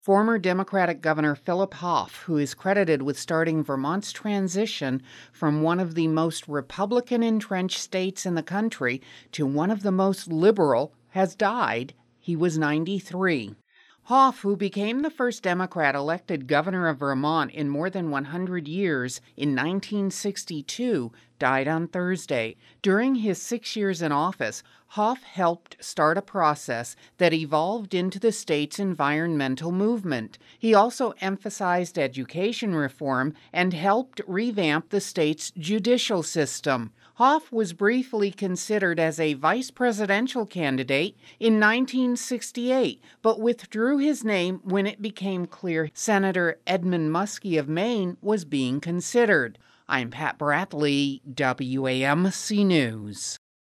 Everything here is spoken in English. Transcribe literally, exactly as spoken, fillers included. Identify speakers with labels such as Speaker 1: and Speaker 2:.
Speaker 1: Former Democratic Governor Philip Hoff, who is credited with starting Vermont's transition from one of the most Republican-entrenched states in the country to one of the most liberal, has died. He was ninety-three. Hoff, who became the first Democrat elected governor of Vermont in more than one hundred years in nineteen sixty-two, died on Thursday. During his six years in office, Hoff helped start a process that evolved into the state's environmental movement. He also emphasized education reform and helped revamp the state's judicial system. Hoff was briefly considered as a vice presidential candidate in nineteen sixty-eight, but withdrew his name when it became clear Senator Edmund Muskie of Maine was being considered. I'm Pat Bradley, W A M C News.